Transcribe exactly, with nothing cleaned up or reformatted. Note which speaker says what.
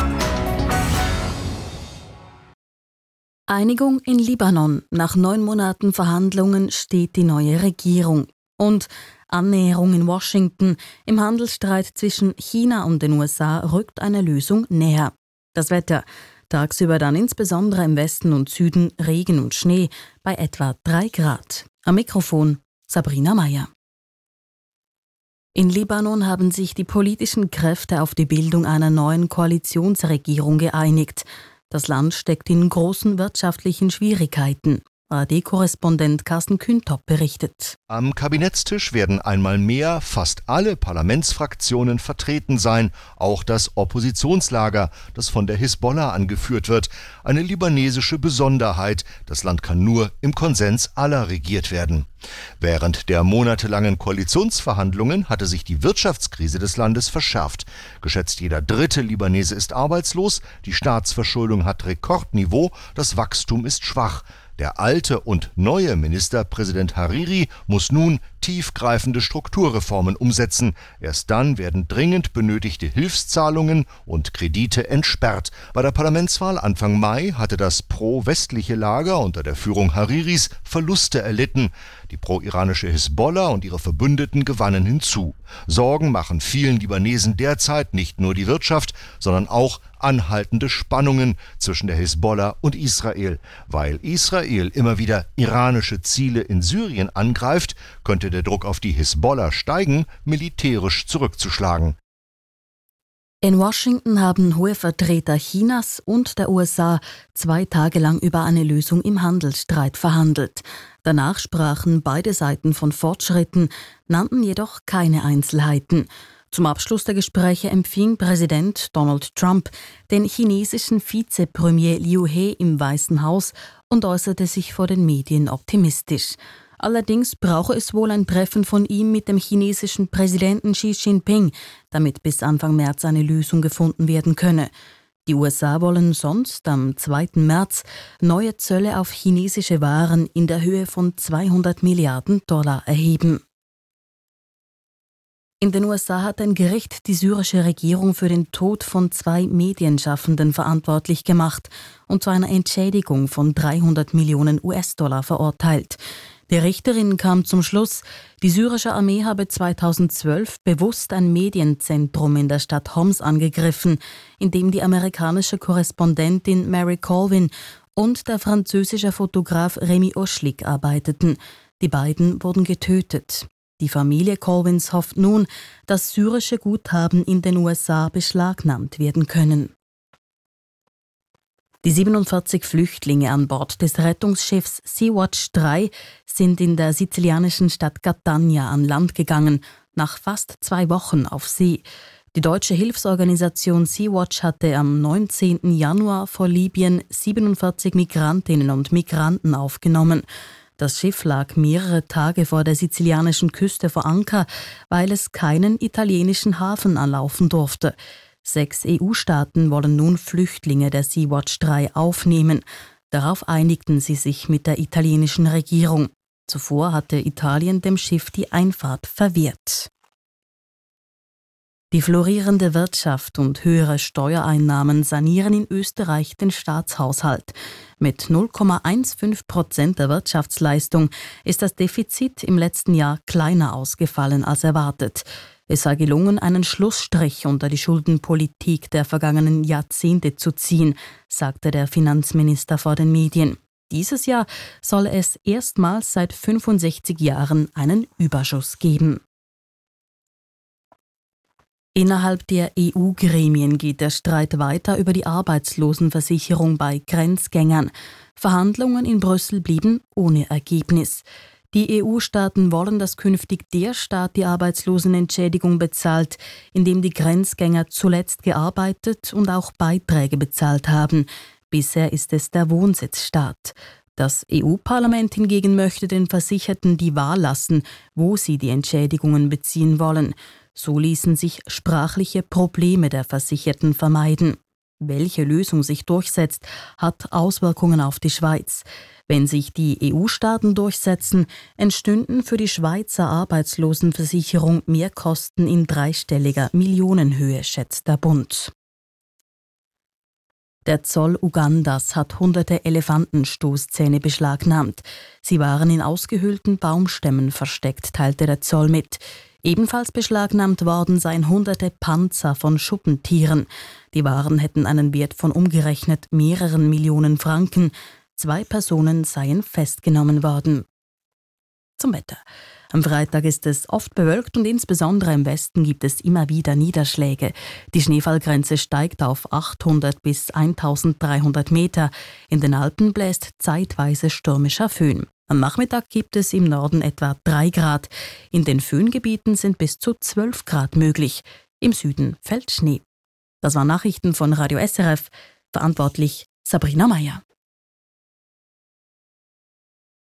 Speaker 1: Einigung in Libanon. Nach neun Monaten Verhandlungen steht die neue Regierung. Und Annäherung in Washington. Im Handelsstreit zwischen China und den U S A rückt eine Lösung näher. Das Wetter. Tagsüber dann insbesondere im Westen und Süden Regen und Schnee bei etwa drei Grad. Am Mikrofon Sabrina Meyer. In Libanon haben sich die politischen Kräfte auf die Bildung einer neuen Koalitionsregierung geeinigt. Das Land steckt in großen wirtschaftlichen Schwierigkeiten. A R D-Korrespondent Carsten Küntop berichtet.
Speaker 2: Am Kabinettstisch werden einmal mehr fast alle Parlamentsfraktionen vertreten sein, auch das Oppositionslager, das von der Hisbollah angeführt wird. Eine libanesische Besonderheit. Das Land kann nur im Konsens aller regiert werden. Während der monatelangen Koalitionsverhandlungen hatte sich die Wirtschaftskrise des Landes verschärft. Geschätzt jeder dritte Libanese ist arbeitslos, die Staatsverschuldung hat Rekordniveau, das Wachstum ist schwach. Der alte und neue Ministerpräsident Hariri muss nun tiefgreifende Strukturreformen umsetzen. Erst dann werden dringend benötigte Hilfszahlungen und Kredite entsperrt. Bei der Parlamentswahl Anfang Mai hatte das pro-westliche Lager unter der Führung Hariris Verluste erlitten. Die pro-iranische Hisbollah und ihre Verbündeten gewannen hinzu. Sorgen machen vielen Libanesen derzeit nicht nur die Wirtschaft, sondern auch anhaltende Spannungen zwischen der Hisbollah und Israel. Weil Israel immer wieder iranische Ziele in Syrien angreift, könnte der Druck auf die Hisbollah steigen, militärisch zurückzuschlagen.
Speaker 1: In Washington haben hohe Vertreter Chinas und der U S A zwei Tage lang über eine Lösung im Handelsstreit verhandelt. Danach sprachen beide Seiten von Fortschritten, nannten jedoch keine Einzelheiten. Zum Abschluss der Gespräche empfing Präsident Donald Trump den chinesischen Vizepremier Liu He im Weißen Haus und äußerte sich vor den Medien optimistisch. Allerdings brauche es wohl ein Treffen von ihm mit dem chinesischen Präsidenten Xi Jinping, damit bis Anfang März eine Lösung gefunden werden könne. Die U S A wollen sonst am zweiten März neue Zölle auf chinesische Waren in der Höhe von zweihundert Milliarden Dollar erheben. In den U S A hat ein Gericht die syrische Regierung für den Tod von zwei Medienschaffenden verantwortlich gemacht und zu einer Entschädigung von dreihundert Millionen U S-Dollar verurteilt. Die Richterin kam zum Schluss, die syrische Armee habe zweitausendzwölf bewusst ein Medienzentrum in der Stadt Homs angegriffen, in dem die amerikanische Korrespondentin Mary Colvin und der französische Fotograf Rémi Oschlik arbeiteten. Die beiden wurden getötet. Die Familie Colvins hofft nun, dass syrische Guthaben in den U S A beschlagnahmt werden können. Die siebenundvierzig Flüchtlinge an Bord des Rettungsschiffs Sea-Watch drei sind in der sizilianischen Stadt Catania an Land gegangen, nach fast zwei Wochen auf See. Die deutsche Hilfsorganisation Sea-Watch hatte am neunzehnten Januar vor Libyen siebenundvierzig Migrantinnen und Migranten aufgenommen. Das Schiff lag mehrere Tage vor der sizilianischen Küste vor Anker, weil es keinen italienischen Hafen anlaufen durfte. Sechs E U-Staaten wollen nun Flüchtlinge der Sea-Watch drei aufnehmen. Darauf einigten sie sich mit der italienischen Regierung. Zuvor hatte Italien dem Schiff die Einfahrt verwehrt. Die florierende Wirtschaft und höhere Steuereinnahmen sanieren in Österreich den Staatshaushalt. Mit null Komma fünfzehn Prozent der Wirtschaftsleistung ist das Defizit im letzten Jahr kleiner ausgefallen als erwartet. Es sei gelungen, einen Schlussstrich unter die Schuldenpolitik der vergangenen Jahrzehnte zu ziehen, sagte der Finanzminister vor den Medien. Dieses Jahr soll es erstmals seit fünfundsechzig Jahren einen Überschuss geben. Innerhalb der E U-Gremien geht der Streit weiter über die Arbeitslosenversicherung bei Grenzgängern. Verhandlungen in Brüssel blieben ohne Ergebnis. Die E U-Staaten wollen, dass künftig der Staat die Arbeitslosenentschädigung bezahlt, in dem die Grenzgänger zuletzt gearbeitet und auch Beiträge bezahlt haben. Bisher ist es der Wohnsitzstaat. Das E U-Parlament hingegen möchte den Versicherten die Wahl lassen, wo sie die Entschädigungen beziehen wollen. So ließen sich sprachliche Probleme der Versicherten vermeiden. Welche Lösung sich durchsetzt, hat Auswirkungen auf die Schweiz. Wenn sich die E U-Staaten durchsetzen, entstünden für die Schweizer Arbeitslosenversicherung Mehrkosten in dreistelliger Millionenhöhe, schätzt der Bund. Der Zoll Ugandas hat hunderte Elefantenstoßzähne beschlagnahmt. Sie waren in ausgehöhlten Baumstämmen versteckt, teilte der Zoll mit. Ebenfalls beschlagnahmt worden seien hunderte Panzer von Schuppentieren. Die Waren hätten einen Wert von umgerechnet mehreren Millionen Franken. Zwei Personen seien festgenommen worden. Zum Wetter. Am Freitag ist es oft bewölkt und insbesondere im Westen gibt es immer wieder Niederschläge. Die Schneefallgrenze steigt auf achthundert bis eintausenddreihundert Meter. In den Alpen bläst zeitweise stürmischer Föhn. Am Nachmittag gibt es im Norden etwa drei Grad. In den Föhngebieten sind bis zu zwölf Grad möglich. Im Süden fällt Schnee. Das waren Nachrichten von Radio S R F. Verantwortlich Sabrina Meyer.